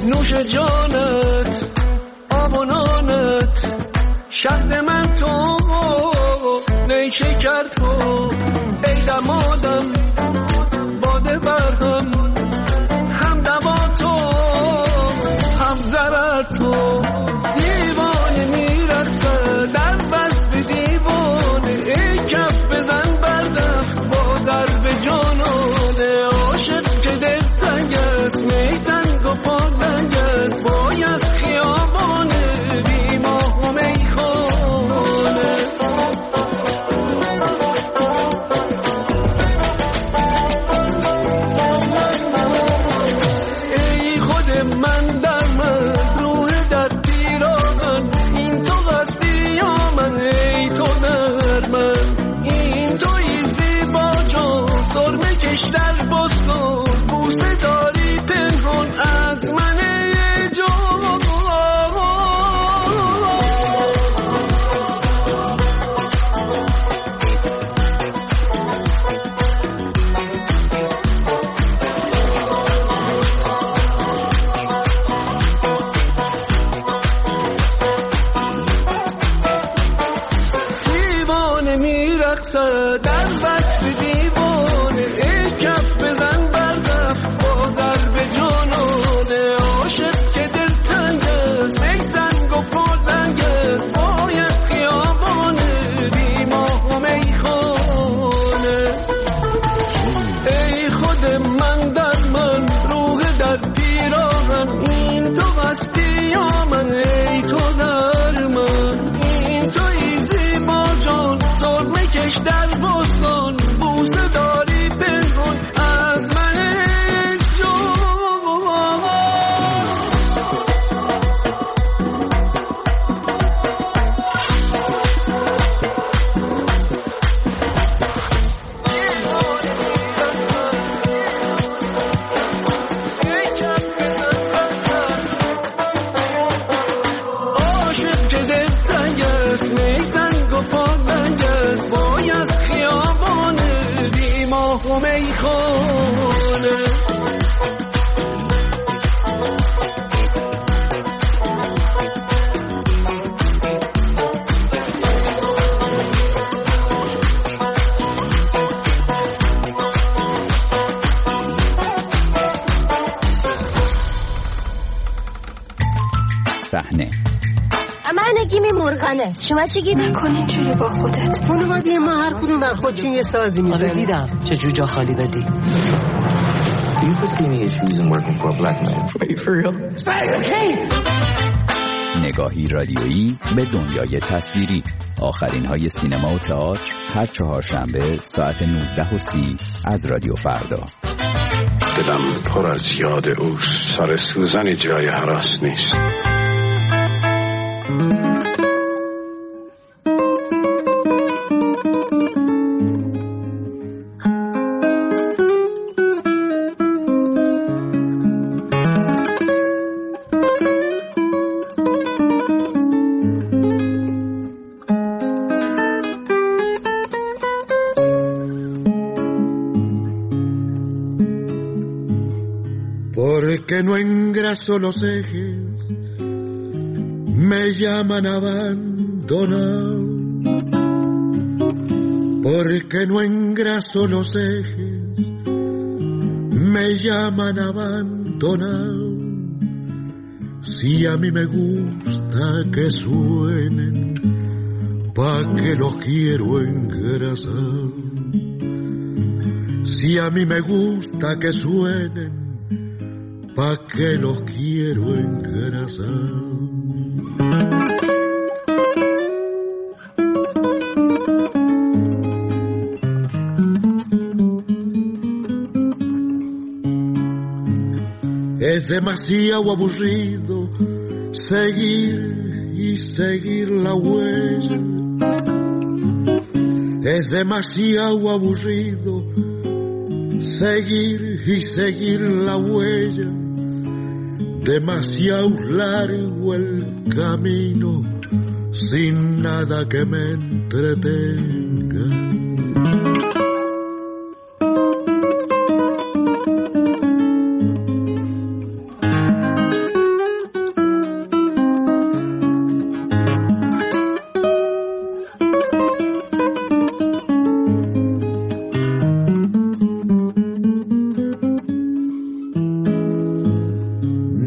نوش جانت آب و نانت شهد من تو نیشکر تو ای دمادم باده برهم هم دوا تو هم ضرر تو دیوانه میرقصه در بست دیوانه ای کف بزن بردخ با ضرب جانانه عاشق که دل تنگ است میسنگ و پالنگ است باید خیابانه بی ماه و میخانه ای خود من در من روح در پیراهن این تو قصدی یا من ای تو در من این توی زیبا جان سرمه کش در بستان بوسه داری پنهان از من ای جان دیوانه میرقصه در بست دیوانه ای کف بزن بردخ با ضرب جانانه عاشق که دل تنگ است میسنگ و پالنگ است باید خیابانه بی ماه و میخانه ای خود من در من روح در پیراهن این تو قصدی یا من ای تو در من این توی زیبا جان سرمه کش در بستان بوسه داری پنهان از من ای جان عاشق که دل تنگ است میسنگ و پالنگ است باید خیابانه بی ماه و میخانه صحنه من نگیم مرغنه شما چی گیدی؟ نکن اینجوری با خودت. خانواده ما هر کدوم بر خودشون یه سازی میزنن. آره دیدم چجور جا خالی دادی. Do you foresee any issues in working for a black man? Are you for real? نگاهی رادیویی به دنیای تصویری. آخرین های سینما و تئاتر هر چهارشنبه ساعت 19:30 از رادیو فردا. دلم پر از یاد اوست، سر سوزن جای هراس نیست. Porque no engraso los ejes, me llaman abandonado. Porque no engraso los ejes, me llaman abandonado. Si a mí me gusta que suenen, pa' que los quiero engrasar. Si a mí me gusta que suenen, pa' que los quiero engrasar. Es demasiado aburrido seguir y seguir la huella. Es demasiado aburrido seguir y seguir la huella. Demasiado largo el camino sin nada que me entretenga.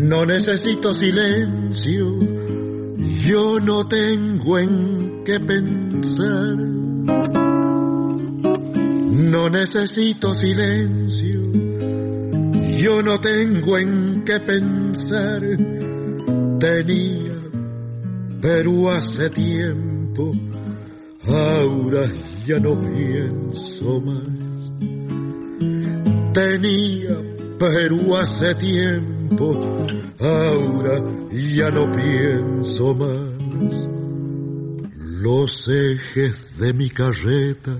No necesito silencio, yo no tengo en qué pensar. No necesito silencio, yo no tengo en qué pensar. Tenía Perú hace tiempo, ahora ya no pienso más. Tenía Perú hace tiempo, ahora ya no pienso más. Los ejes de mi carreta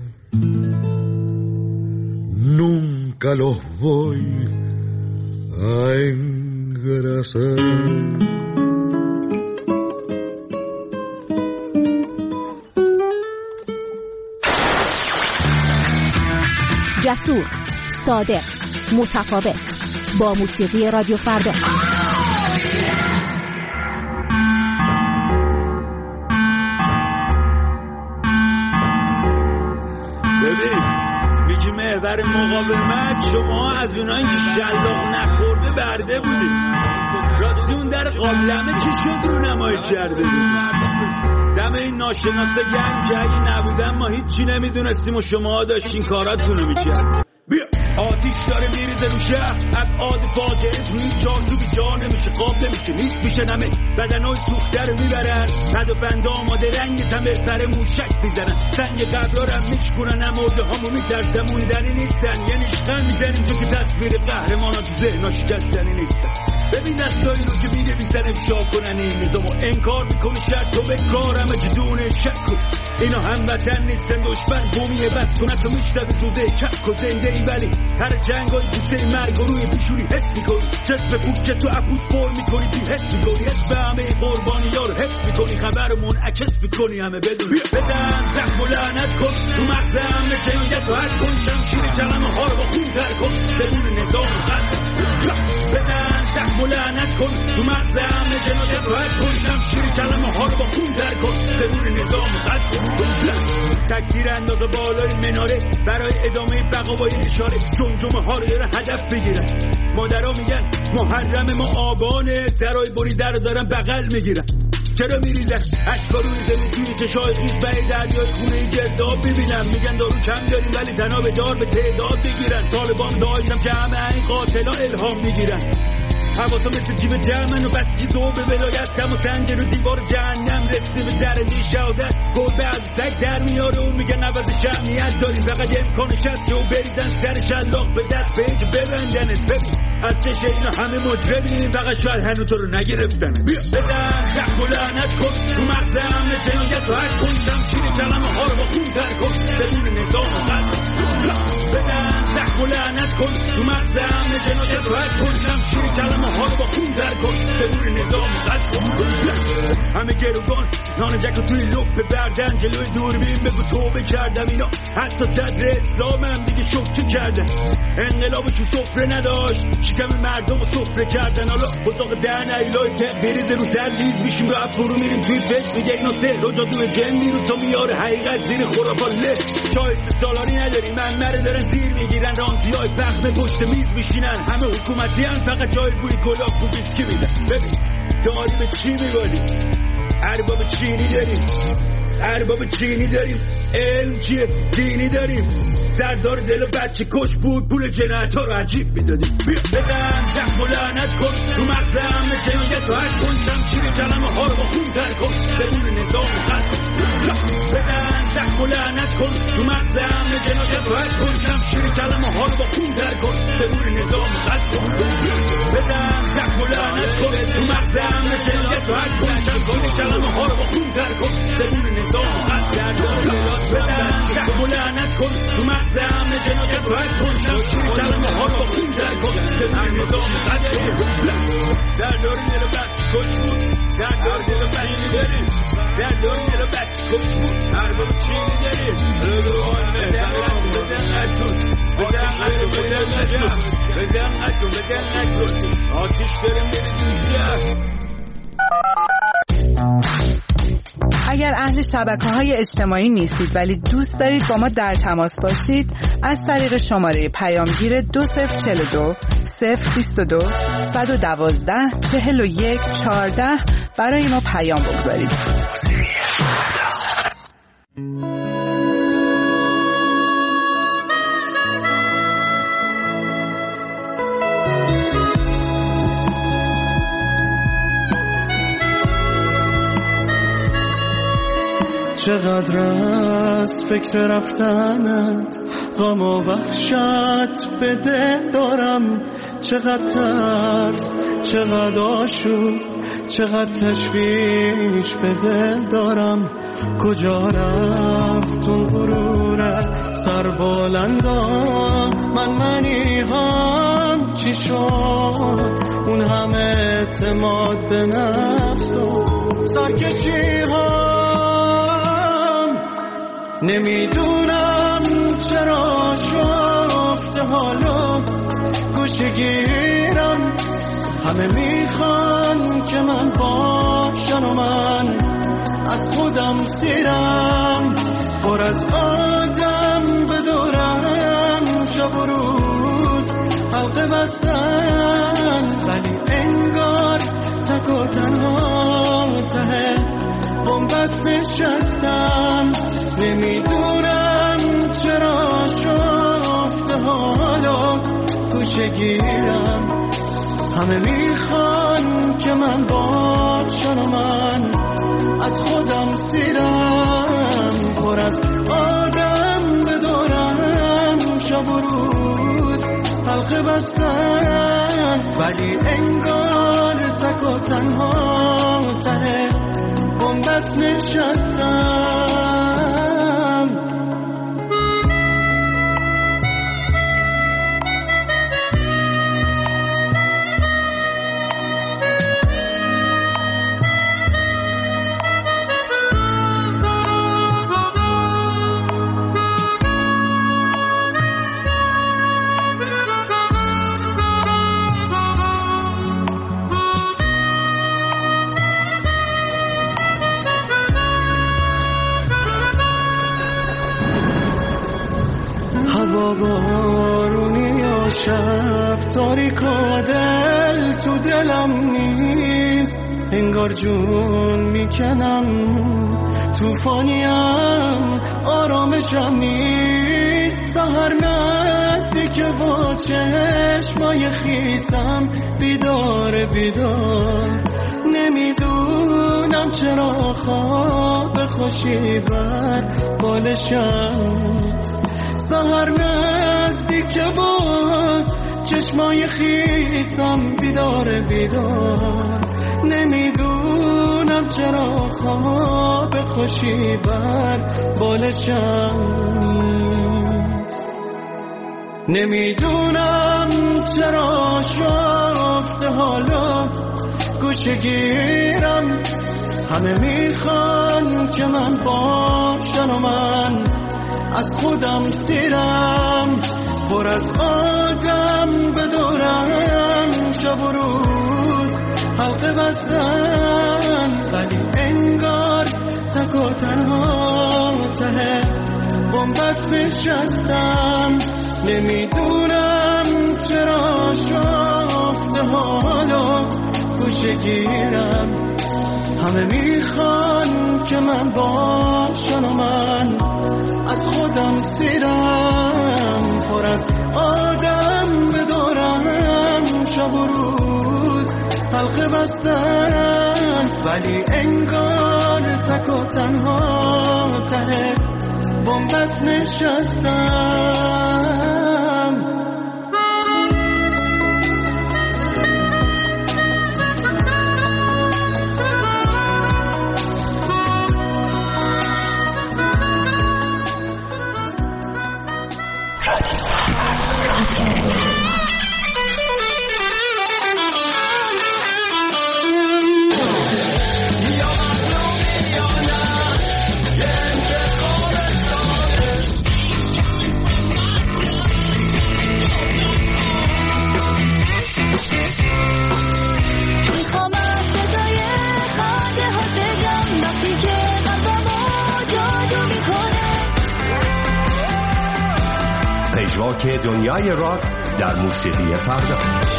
nunca los voy a engrasar. جسور، صادق، متفاوت، با موسیقی رادیو فردا. ببین میگی محور مقاومت، شما از اونایی که شلاق نخورده برده بودی. راستی اون در قابلمه چی شد رو نمایی کرده بود؟ دم این ناشناسه گرم که اگه نبودن ما هیچی نمیدونستیم و شما داشتین کاراتونو میکرد. بیا آتیش داره میریزه رو شهر، ابعاد فاجعه تو این چارچوب جا نمیشه، قاب نمیشه، نیست میشه نمه. بدنای سوخته رو میبرن، رد و بند آماده رنگ تمه سر موشک میزنن. سنگ قبلا رو میشکنن، امورده هامو میترسن موندنی نیستن. یعنی شخن میزنیم چون که تصویر قهرمانا تو ذهنا شکستنی نیستن. ببین دستایی رو که میده بیزن افشا کنن این نظامو انکار میکنه، شرط تو به کارمه که دونه شک کن. اینا هموطن نیستن، دشمن بومیه بس کنه تو میشتب توده چک و زنده ای. ولی هر جنگای بوسه مرگ و روی پیشونی حس میکنی، جسم پوچه تو اپوت پر میکنی، بی حس میکنی اسم همه قربانی ها رو حس میکنی، خبر رو منعکس میکنی همه بدون. بزن زخم و لعنت کن تو مغز همه جنایت رو حد کن، شمشیر کلمه ها رو با خون تر کن، زبون نظام قصد. بزن زخم و لعنت کن تو مغز همه جنایت رو حد کن، شمشیر کلمه ها رو با خون تر کن، زبون نظام قصد. تکتیر اندازه بالای مناره برای ادامه بقا با اشاره، جمجمه ها رو دارن هدف بگیرن. مادرها میگن محرم ما آبانه، سرای بریده رو دارن بغل میگیرن. چرا میریزن اشکا روی زمین توی چشای خیز به دریای خونه گرداب ببینم. میگن دارو کم داریم ولی تنها به دار به تعداد بگیرن. طالبان داشتم که همه این قاتلا الهام میگیرن. حواسا مثل جیب جمعن و بس که دو به ولایتم و سنجر و دیوار جهنم رسته به در نیشادت. گل به از سگ در میاره و میگن عوض شمعیت داریم، فقط امکانش هست که او بریزن سر شلاق به دست به اینکه ببندنت. ببین از چشه اینا همه مجرمیم، فقط شاید هنو تو رو نگرفتن. بزن زخم و لعنت کن تو مغز همه جنایت رو حد کن، شمشیر کلمه ها رو با خون تر کن، زبون نظام قصد. بزن زخم و لعنت کن تو مغز همه جنایت رو حد کن، شمشیر کلمه ها رو با خون تر کن، زبون نظام قصد. همه گروگان نان جک و توی لپ بردن، جلوی دوربین بگو توبه کردم. اینا حتی صدر اسلام هم دیگه شکر کردن. انقلاب چون سفره نداشت، شکم مردم رو سفره کردن. حالا بطاق دهن ایلای تق بریز رو سر لیز میشیم، رو افرو میریم توی فکر میگه اینا سهر و جادو جن میرو تا میاره حقیقت زیر خرافات له. شایسته سالاری نداریم، منمره دارن زیر میگیرن، رانتی های پخمه پشت میز میشینن. همه حکومتی هم فقط جای بوی کلاف و بیسکی میدن. ببین داری به چی میبالی؟ ارباب چینی داریم، ارباب چینی داریم. علم چیه؟ دینی داریم. سردار دل و بچه کش بود، پول جنایت ها رو عجیب میدادیم. بزن زخم و لعنت کن تو مغز همه جنایت رو حد کن، شمشیر کلمه ها رو با خون تر کن، زبون نظام قصد. بزن زخم و لعنت کن تو مغز همه جنایت رو حد کن، شمشیر کلمه ها رو با خون تر کن، زبون نظام قصد. بزن زخم و لعنت کن تو مغز همه جنایت رو حد کن، شمشیر کلمه ها رو با خون تر کن، زبون نظام قصد. بزن زخم و لعنت کن تو مغز همه جنایت رو حد کن، شمشیر کلمه ها رو با خون تر کن، زبون نظام قصد. در داری دل بچه کش بود، در داری دل بچه داریم، در داری دل بچه کش بود، ارباب چینی داریم. بدن نکن آتیش داریم بری. اگر اهل شبکه‌های اجتماعی نیستید ولی دوست دارید با ما در تماس باشید، از طریق شماره پیامگیر 2042 022 112 41 14 برای ما پیام بگذارید. چقدر از فکر رفتنت غم و وحشت به دل دارم، چقدر ترس، چقدر آشوب، چقدر تشویش به دل دارم. کجا رفت اون غرورت سر بلندا، منی هم چی شد اون همه اعتماد به نفس و سرکشی هم. نمیدونم چرا شفته حالا گوشه گیرم، همه میخوان که من باشم و من از خودم سیرم. پر از آدم بدورم شب و روز حلقه بستن، ولی انگار تک و تنها ته بنبست نشستم. نمیدونم چرا شفته حالا گوشه گیرم، همه میخوان که من باشم و من از خودم سیرم. پر از آدم بدورم شب و روز حلقه بستن، ولی انگار تک و تنها ته بنبست نشستم. بارونی یا شب تاریک و دل تو دلم نیست، انگار جون میکنم توفانیم آرامشم نیست. سحر نزدیک با چشمای خیسم بیدار بیدار، نمیدونم چرا خواب خوشی بر بالشم. سحر نزدیک با چشمای خیسم بیدار بیدار، نمیدونم چرا خواب خوشی بر بالشم نیست. نمیدونم چرا شفته حالا گوشه گیرم، همه میخوان که من باشم و من از خودم سیرم. پر از آدم بدورم شب و روز حلقه بستن، ولی انگار تک و تنها ته بنبست نشستم. نمیدونم چرا شفته حالا گوشه گیرم، همه میخوان که من باشم و من از خودم سیرم. پر از آدم بدورم شب و روز حلقه بستن، ولی انگار تک و تنها ته بنبست نشستم. راک دنیای راک در موسیقی فردا.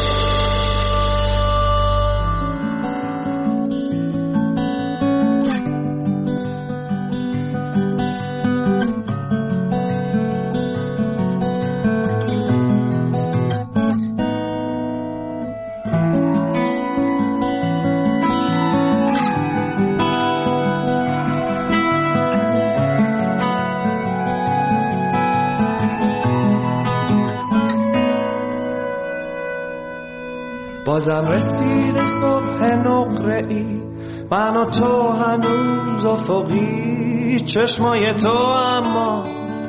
بازم رسید صبح نقره‌ای، من و تو هنوز افقی، چشمای تو اما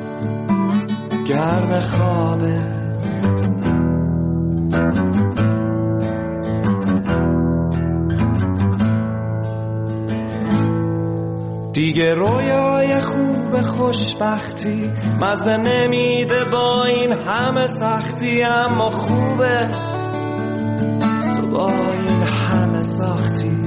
گرم خوابه. دیگه رویای خوب خوشبختی مزه نمیده با این همه سختی، اما خوبه با این همه ساختی.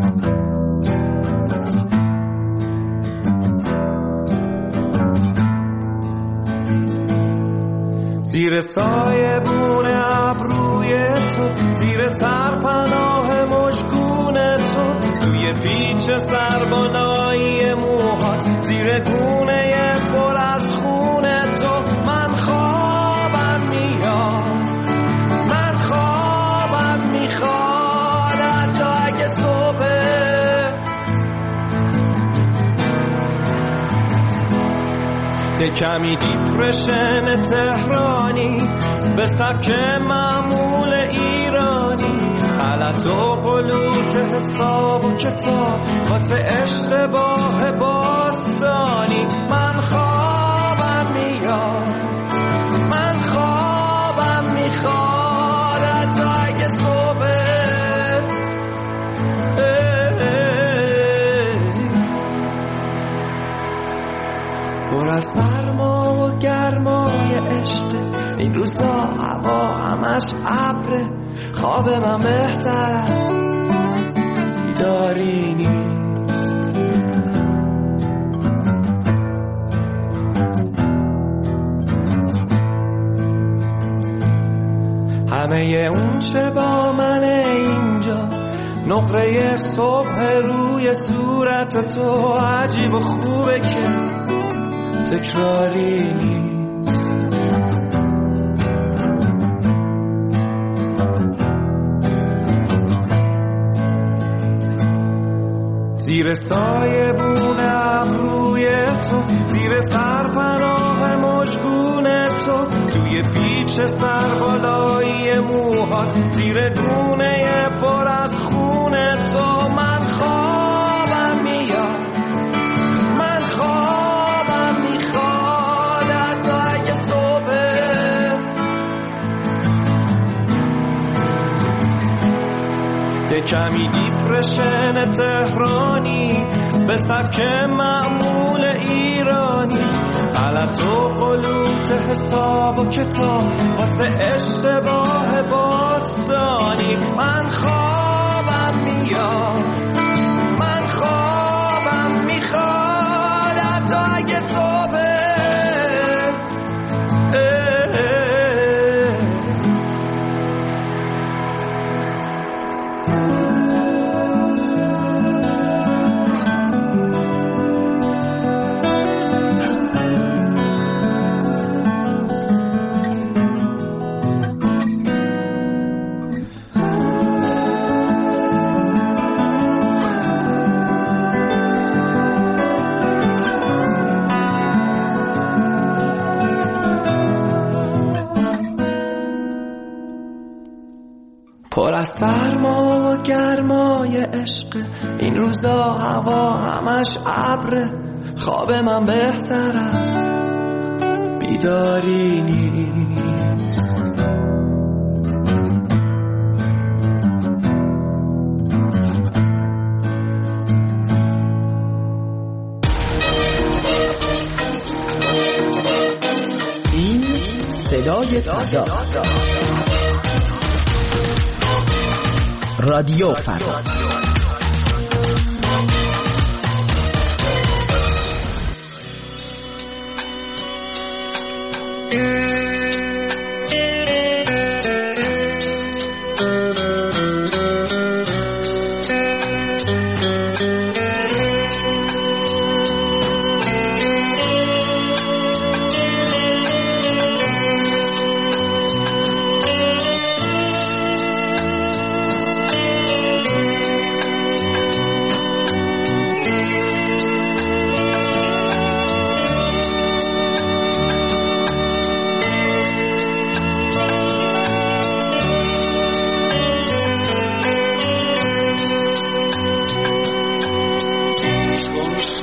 زیر سایه بون ابروی تو، زیر سرپناه مشکون تو، توی پیچ سربالایی موهات، زیر گونه پر از خون تو، من خوابم میاد، من خوابم میخواد حتی اگه صبح. یه کمی دیپرشن تهرانی به سبک معمول ایرانی، غلط و غلوط حساب و کتاب واسه اشتباه باستانی. من خوابم میاد، من خوابم میخواد حتی اگه صبح. پر از سرما و گرمای عشق، این روزا هوا همش ابره، خواب من بهتر از بیداری نیست. همه اون چه با من اینجا، نقره صبح روی صورت تو، عجیب و خوبه که تکراری نیست. زیر سایه بون ابروی تو، زیر سرپناه مشکون تو، توی پیچ سربالایی موهات، زیر گونه پر از خون تو، من خوابم میاد، من خوابم میخواد حتی اگه صبح. یه کمی دیپرشن تهرانی به سبک معمول ایرانی، غلط و غلوط حساب و کتاب واسه اشتباه باستانی. من خوابم میاد، من خوابم میخواد حتی اگه صبح. پر از سرما و گرمای عشق، این روزا هوا همش ابره، خواب من بهتر از بیداری نیست. این صدای فضاست. رادیو فردا.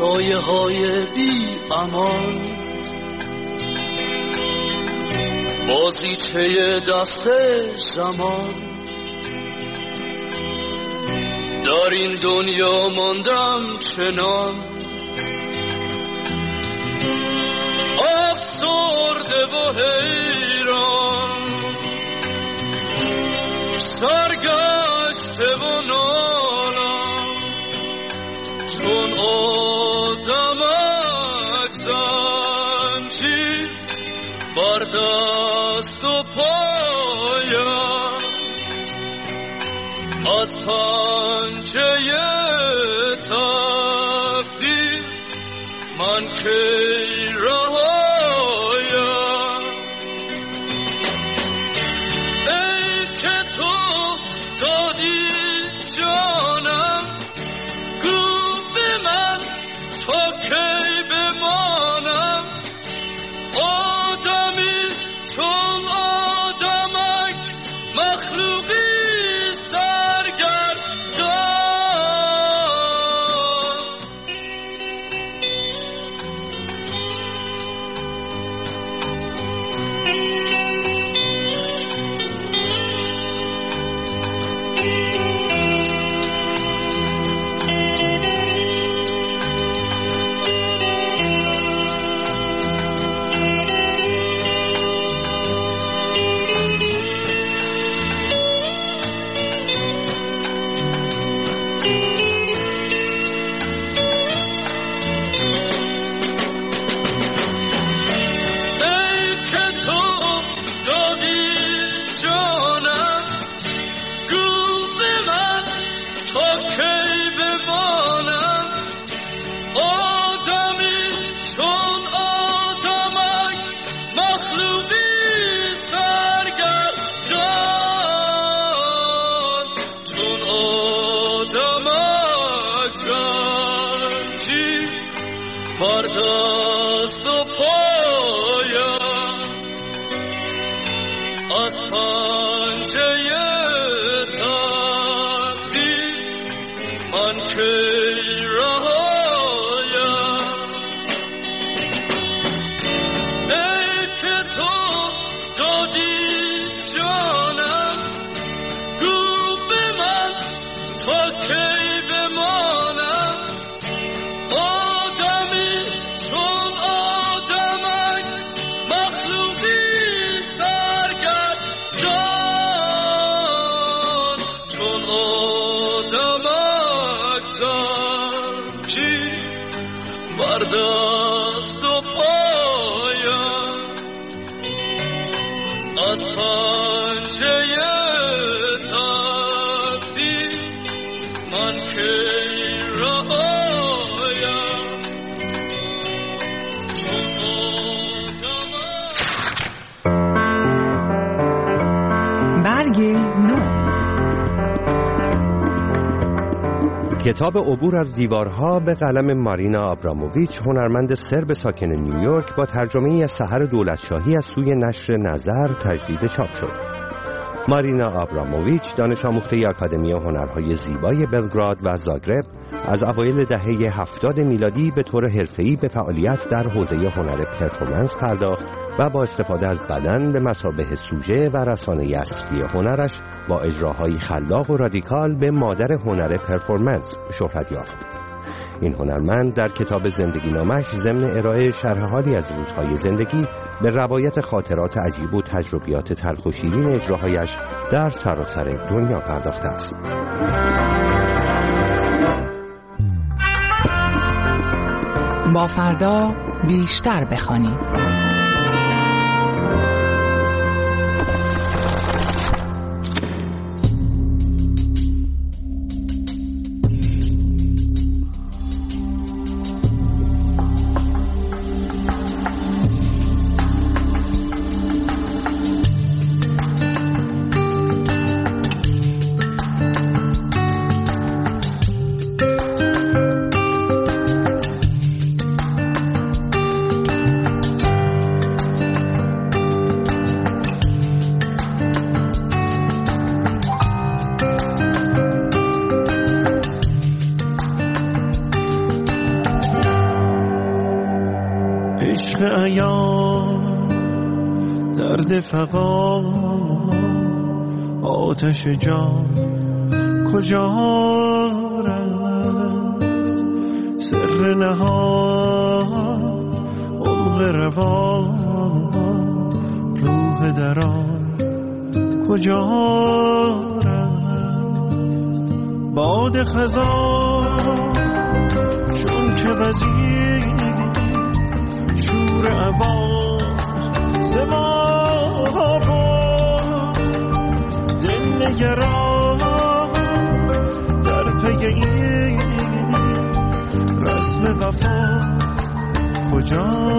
سایه های بی امان، بازیچه دست زمان. در این دنیا ماندم چنان افسرده و حیران، سرگشته و نالم چون آدمک زنجیر بر دست و پایم، از پنجه تقدیر من کی رهایم. ای که تو دادی جانم، گو به من تا کی بمانم. آدمی چون آدمک، مخلوقی کتاب عبور از دیوارها به قلم مارینا آبراموویچ، هنرمند سرب ساکن نیویورک، با ترجمه از سحر دولتشاهی از سوی نشر نظر تجدید چاپ شد. مارینا آبراموویچ دانش آموخته آکادمی هنرهای زیبای بلگراد و زاگرب، از اوایل دهه 70 میلادی به طور حرفه‌ای به فعالیت در حوزه هنر پرفورمنس پرداخت و با استفاده از بدن به مثابه سوژه و رسانه اصلی هنرش با اجراهای خلاق و رادیکال به مادر هنر پرفورمنس شهرت یافت. این هنرمند در کتاب زندگی نامش ضمن ارائه شرح حالی از روزهای زندگی به روایت خاطرات عجیب و تجربیات تلخ و شیرین اجراهایش در سراسر دنیا پرداخته است. با فردا بیشتر بخوانیم. عشق ایام درد فغان آتش جان کجا رفت سر نهان عمق روان روح دران کجا رفت باد خزان چون که وزیر شور عوام زما با دل نگران در پی این رسم وفا کجا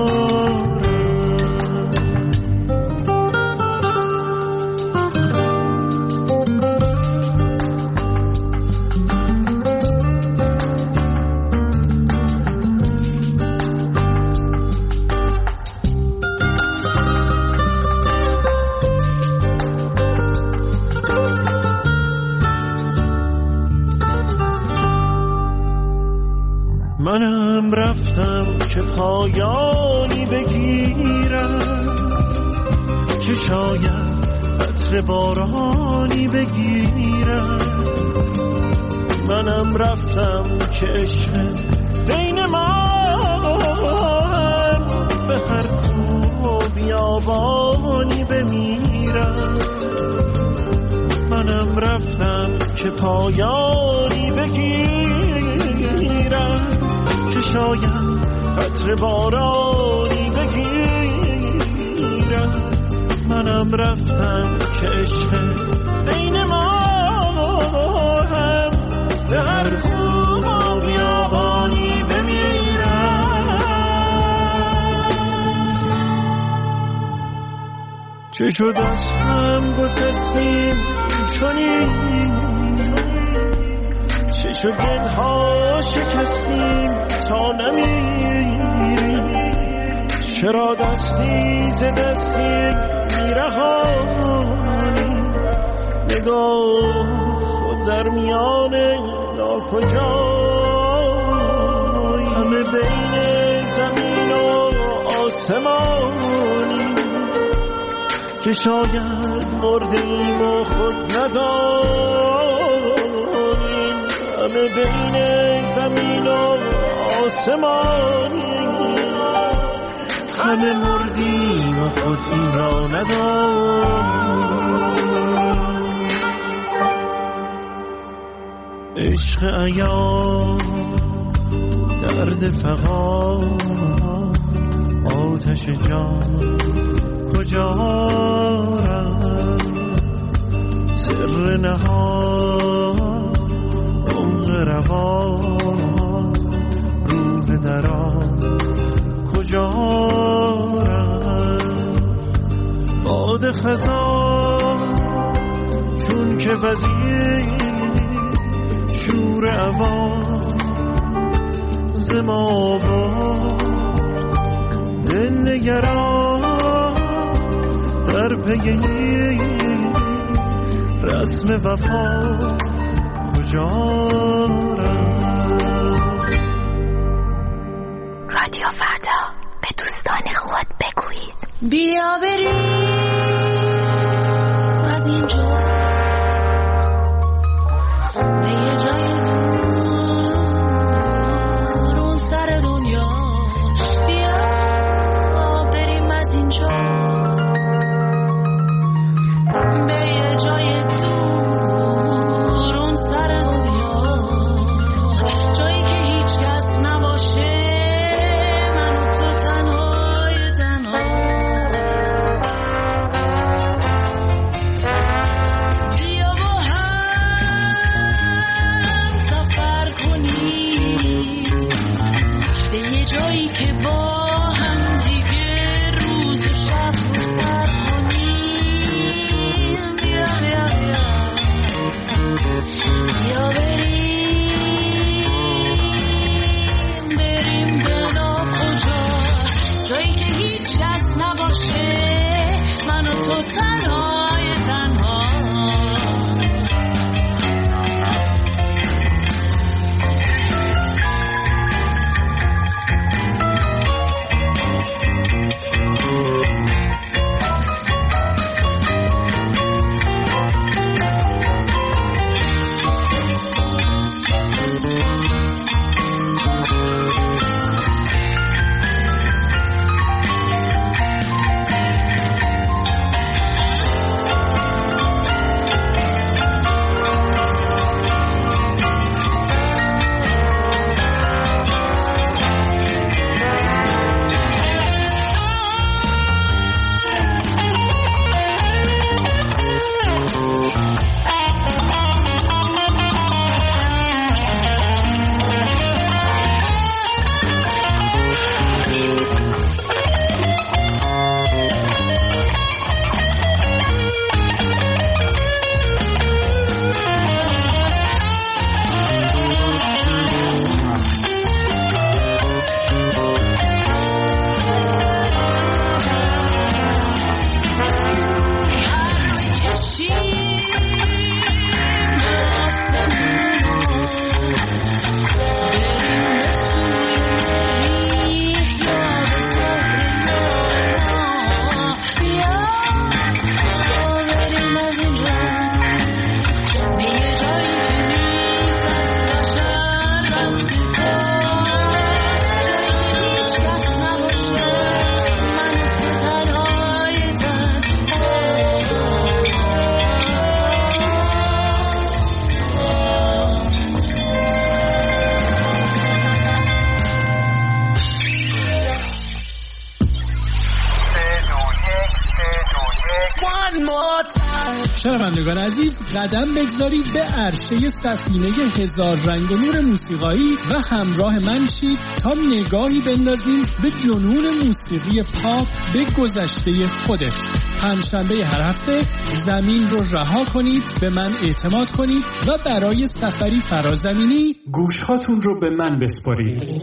منم رفتم که پایانی بگیرم که شاید عطر بارانی بگیرم منم رفتم که عشق بین من به هر کو و بیابانی بمیرم منم رفتم که پایانی بگیرم که شاید عطر بارانی بگیرم منم رفتم که عشق بین ما هم به هر کوه و بیابانی بمیرم چه شد از هم گسستیم چنین چه شد دلها شکستیم تا نمیریم چرا دستی ز دستی میرهانی نگاه خود در میان ناکجای همه بین زمین و آسمانی که شاید مردیم و خود ندانیم همه بین زمین و آسمانی همه مردیم و خود این را ندانیم عشق ایام درد فغان آتش جان کجا رفت سر نهان عمق روان روح دران کجا رفت باد خزان چون که وزیر شور عوام زما با دل نگران در پی رسم وفا کجا رادیو فردا به دوستان خود بگویید بیا بریم از اینجا به یه جای دور اون سر دنیا بیا بریم از اینجا به یه جای دور اون سر دنیا جایی که هیچ کس نباشه من و تو تنهای تنها بیا با هم سفر کنیم به یه جایی که با هم دیگه روز و شب رو سر کنیم بیا بریم به ناکجا جایی که هیچ کس نباشه من و تو تنهای تنها شنوندگان عزیز، قدم بگذارید به عرشه سفینه هزار رنگ و نور موسیقایی و همراه من شید تا نگاهی بندازیم به جنون موسیقی پاپ به گذشته خودش. پنجشنبه هر هفته زمین رو رها کنید، به من اعتماد کنید و برای سفری فرازمینی گوشهاتون رو به من بسپارید.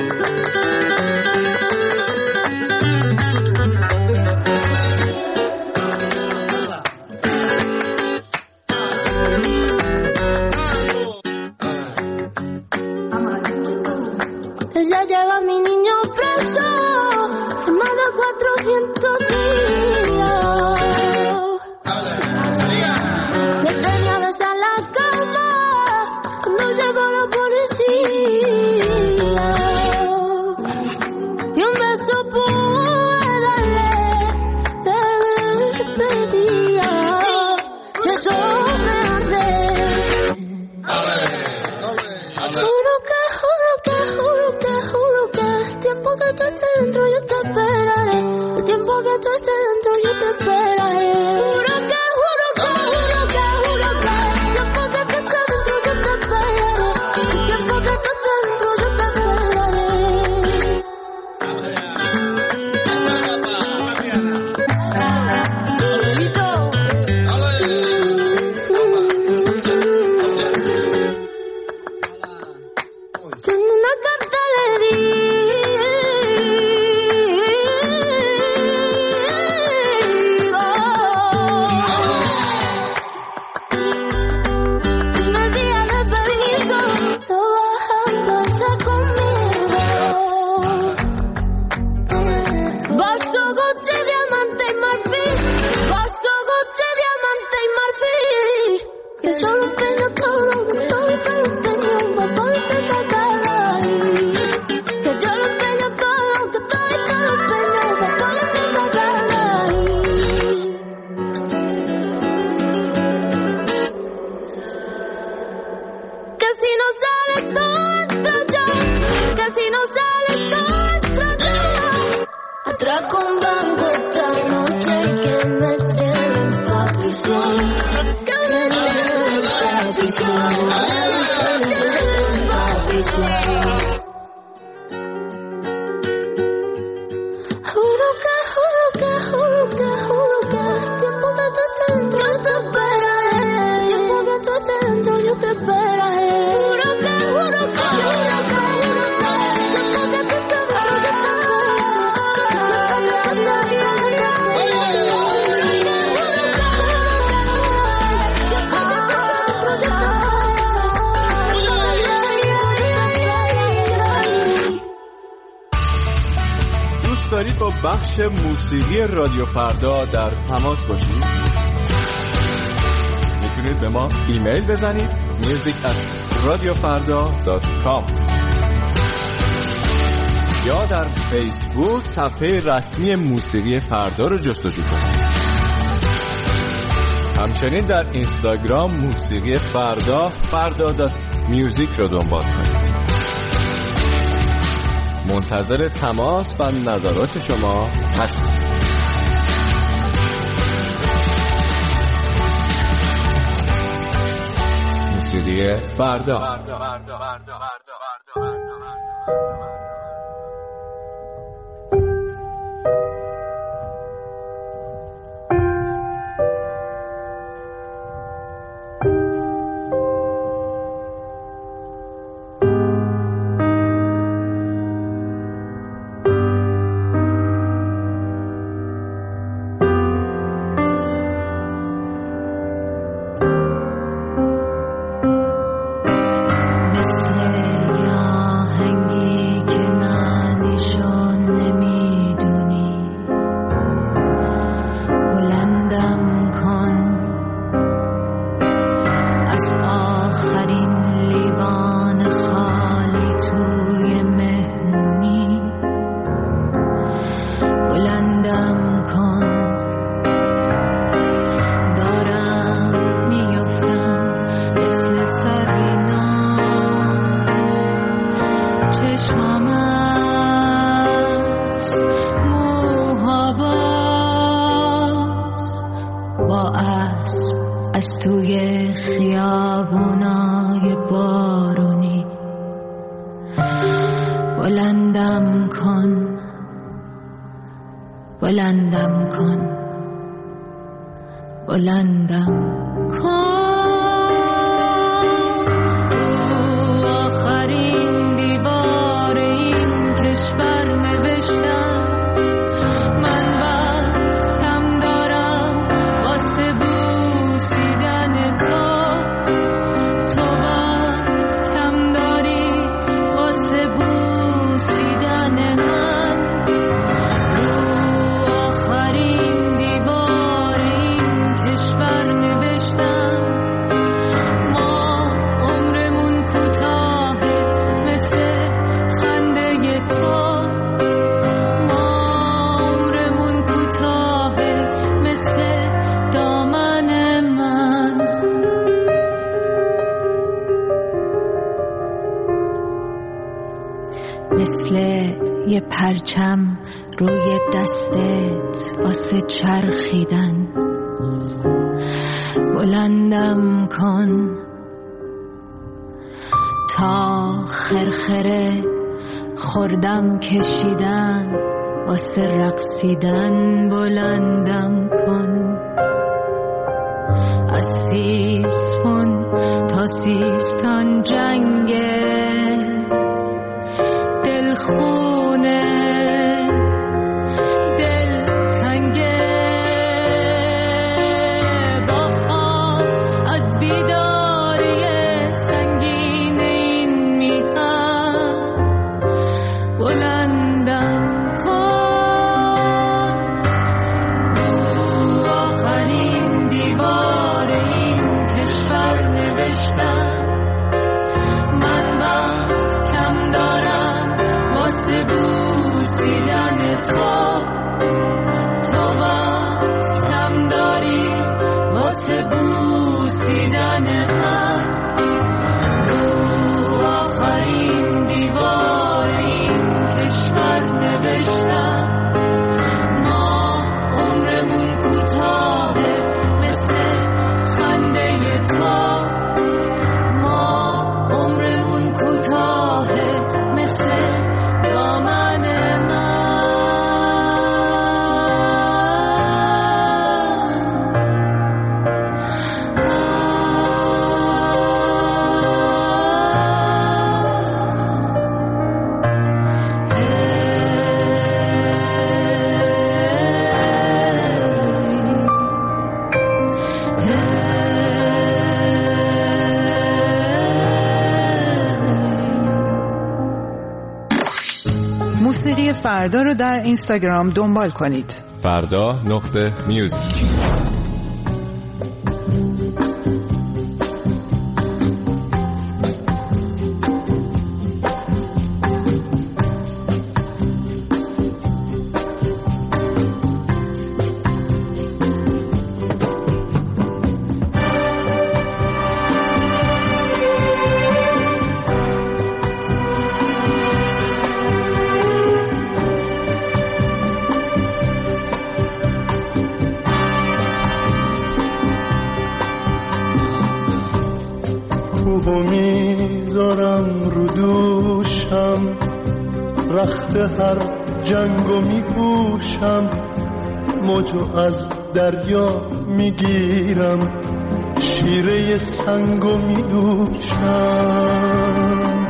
دارید با بخش موسیقی رادیو فردا در تماس باشید؟ میتونید به ما ایمیل بزنید music@radiofarda.com یا در فیسبوک صفحه رسمی موسیقی فردا رو جستجو کنید. همچنین در اینستاگرام موسیقی فردا.music رو دنبال کنید. منتظر تماس و نظرات شما هستم. موسیقی فردا. با اسب بلندم کن، بلندم کن، بلندم کن. آخرین دیوار این کشور نوشتم من وقت کم دارم واسه بوسیدن تو، تو وقت کم داری واسه بوسیدن من. رو آخرین دیوار این کشور نوشتم ما عمرمون کوتاهه مثل خنده تو، ما عمرمون کوتاهه مثل دامن من. مثل یه پرچم روی دستت واسه چرخیدن، بلندم کن تا خرخره خوردم کشیدم واسه رقصیدن، بلندم کن. از سیستان تا سیستان جنگه دلخونه دل تنگه، با خواب از بیداری سنگین این میهن، بلندم کن. رو آخرین دیوار این کشور نوشتم من وقت کم دارم واسه بوسیدن تو، تو وقت کم داری واسه بوسیدن من. رو آخرین دیوار این کشور نوشتم ما عمرمون کوتاهه مثل خنده تو، ما عمرمون کوتاهه مثل دامن من. موسیقی فردا رو در اینستاگرام دنبال کنید. فردا.music. کوهو میذارم رو دوشم، رخت هر جنگو میپوشم، موجو از دریا میگیرم، شیره سنگو میدوشم،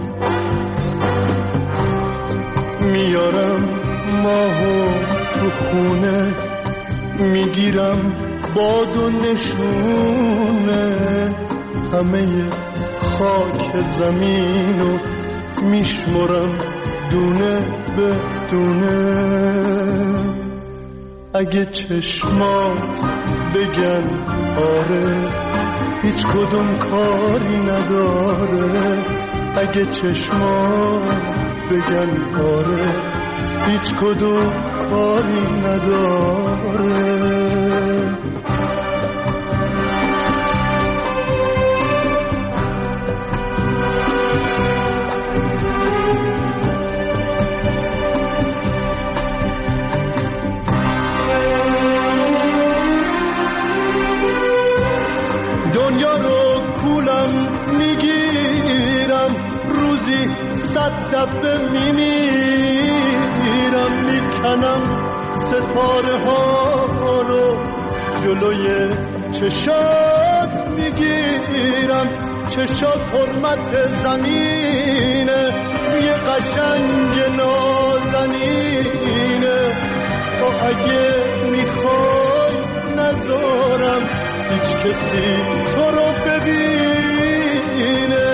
میارم ماهو تو خونه، میگیرم باد و نشونه، همه خاک زمینو میشمرم دونه به دونه. اگه چشمات بگن آره هیچ کدوم کاری نداره، اگه چشمات بگن آره هیچ کدوم کاری نداره. دنیا رو کولم میگیرم، روز روزی 100 دفعه میمیرم، میکنم ستاره ها رو جلوی چشات میگیرم. چشات حرمت زمینه، یه قشنگ نازنینه. تو اگه میخوای نذارم هیچ کسی تو رو ببینه.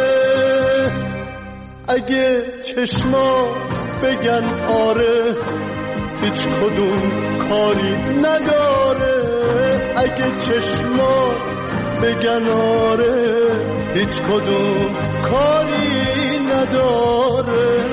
اگه چشما بگن آره هیچ کدوم کاری نداره. اگه چشما بگن آره هیچ کدوم کاری نداره.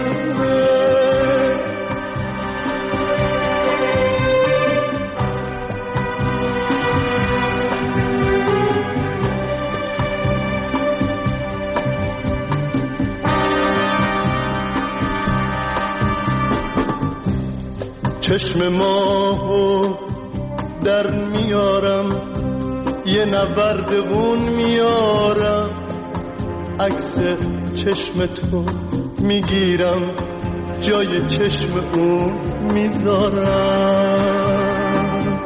چشم ماهو در میارم، یه نورد غون میارم، عکس چشم تو میگیرم، جای چشم اون میذارم.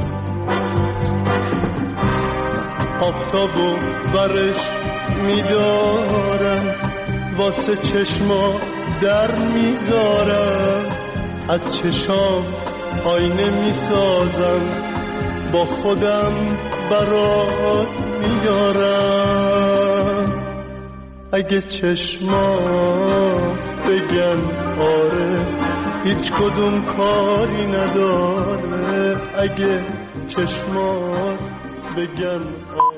آفتابو برش میدارم، واسه چشما در میذارم. از چشام آینه میسازم، با خودم برات میارم. اگه چشمات بگن آره هیچ کدوم کاری نداره. اگه چشمات بگن آره